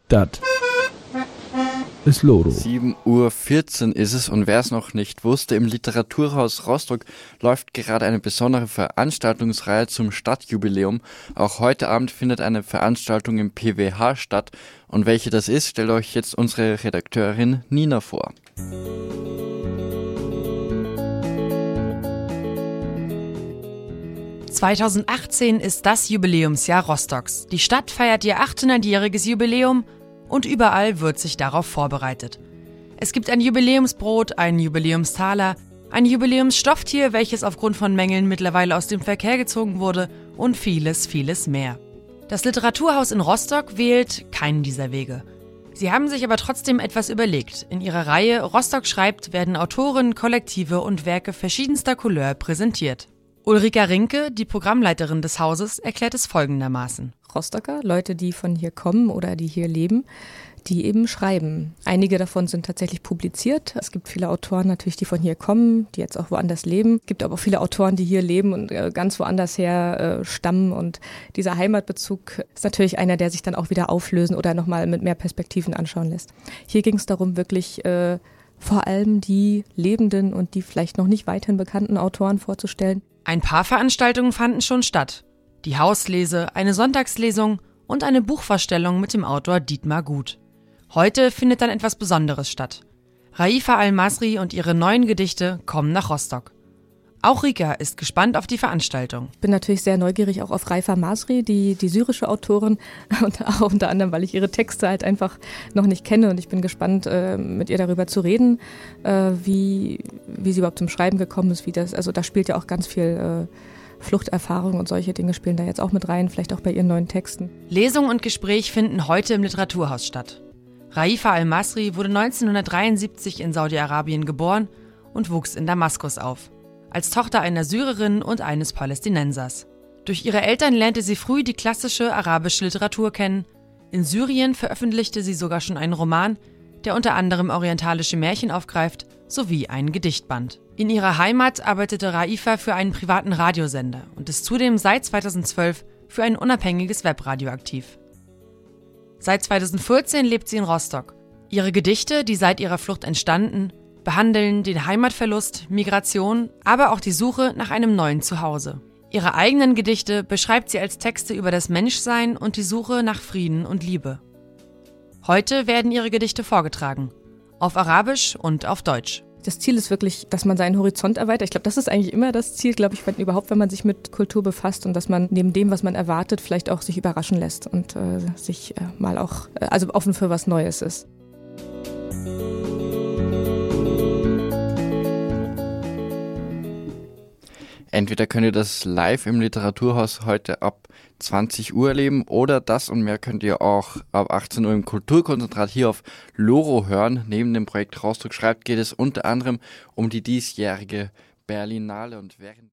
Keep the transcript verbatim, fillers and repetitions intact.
Das ist Loro. sieben Uhr vierzehn ist es und wer es noch nicht wusste, im Literaturhaus Rostock läuft gerade eine besondere Veranstaltungsreihe zum Stadtjubiläum. Auch heute Abend findet eine Veranstaltung im P W H statt. Und welche das ist, stellt euch jetzt unsere Redakteurin Nina vor. zweitausendachtzehn ist das Jubiläumsjahr Rostocks. Die Stadt feiert ihr achthundertjähriges Jubiläum und überall wird sich darauf vorbereitet. Es gibt ein Jubiläumsbrot, einen Jubiläumstaler, ein Jubiläumsstofftier, welches aufgrund von Mängeln mittlerweile aus dem Verkehr gezogen wurde und vieles, vieles mehr. Das Literaturhaus in Rostock wählt keinen dieser Wege. Sie haben sich aber trotzdem etwas überlegt. In ihrer Reihe Rostock schreibt werden Autoren, Kollektive und Werke verschiedenster Couleur präsentiert. Ulrika Rinke, die Programmleiterin des Hauses, erklärt es folgendermaßen. Rostocker, Leute, die von hier kommen oder die hier leben, die eben schreiben. Einige davon sind tatsächlich publiziert. Es gibt viele Autoren natürlich, die von hier kommen, die jetzt auch woanders leben. Es gibt aber auch viele Autoren, die hier leben und ganz woanders her äh, stammen. Und dieser Heimatbezug ist natürlich einer, der sich dann auch wieder auflösen oder nochmal mit mehr Perspektiven anschauen lässt. Hier ging es darum, wirklich äh, vor allem die lebenden und die vielleicht noch nicht weiterhin bekannten Autoren vorzustellen. Ein paar Veranstaltungen fanden schon statt. Die Hauslese, eine Sonntagslesung und eine Buchvorstellung mit dem Autor Dietmar Gut. Heute findet dann etwas Besonderes statt. Raifa Al-Masri und ihre neuen Gedichte kommen nach Rostock. Auch Rika ist gespannt auf die Veranstaltung. Ich bin natürlich sehr neugierig auch auf Raifa Masri, die, die syrische Autorin, und auch unter anderem, weil ich ihre Texte halt einfach noch nicht kenne und ich bin gespannt, äh, mit ihr darüber zu reden, äh, wie, wie sie überhaupt zum Schreiben gekommen ist, wie das, also da spielt ja auch ganz viel äh, Fluchterfahrung und solche Dinge spielen da jetzt auch mit rein, vielleicht auch bei ihren neuen Texten. Lesung und Gespräch finden heute im Literaturhaus statt. Raifa Al-Masri wurde neunzehnhundertdreiundsiebzig in Saudi-Arabien geboren und wuchs in Damaskus auf. Als Tochter einer Syrerin und eines Palästinensers. Durch ihre Eltern lernte sie früh die klassische arabische Literatur kennen. In Syrien veröffentlichte sie sogar schon einen Roman, der unter anderem orientalische Märchen aufgreift, sowie einen Gedichtband. In ihrer Heimat arbeitete Raifa für einen privaten Radiosender und ist zudem seit zweitausendzwölf für ein unabhängiges Webradio aktiv. Seit zweitausendvierzehn lebt sie in Rostock. Ihre Gedichte, die seit ihrer Flucht entstanden, behandeln den Heimatverlust, Migration, aber auch die Suche nach einem neuen Zuhause. Ihre eigenen Gedichte beschreibt sie als Texte über das Menschsein und die Suche nach Frieden und Liebe. Heute werden ihre Gedichte vorgetragen, auf Arabisch und auf Deutsch. Das Ziel ist wirklich, dass man seinen Horizont erweitert. Ich glaube, das ist eigentlich immer das Ziel, glaube ich, wenn, überhaupt, wenn man sich mit Kultur befasst und dass man neben dem, was man erwartet, vielleicht auch sich überraschen lässt und äh, sich äh, mal auch, äh, also offen für was Neues ist. Entweder könnt ihr das live im Literaturhaus heute ab zwanzig Uhr erleben oder das und mehr könnt ihr auch ab achtzehn Uhr im Kulturkonzentrat hier auf Loro hören. Neben dem Projekt Rostock schreibt geht es unter anderem um die diesjährige Berlinale und während